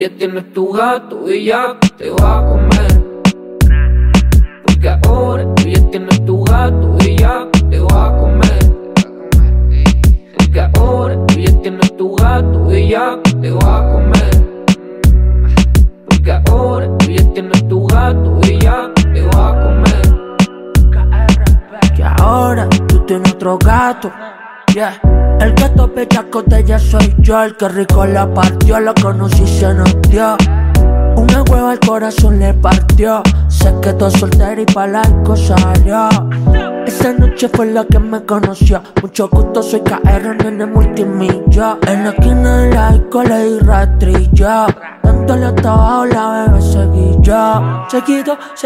Ya tienes tu gato y ya te va a comer. Porque ahora tú ya tienes tu gato y ya te va a comer. Porque ahora tú ya tienes tu gato y ya te va a comer. Porque ahora tú ya tienes tu gato y ya te va a comer. Que ahora tú tienes otro gato, yeah. El gato bellaco de ella soy yo. El que rico la partió, lo conocí y se nos dio. Una hueva al corazón le partió. Se quedó soltera y pa' laico salió. Esa noche fue la que me conoció. Mucho gusto, soy KR, nene multimillo. En la esquina de laico le di rastrillo. Dándole hasta abajo, la bebé seguí yo. Seguido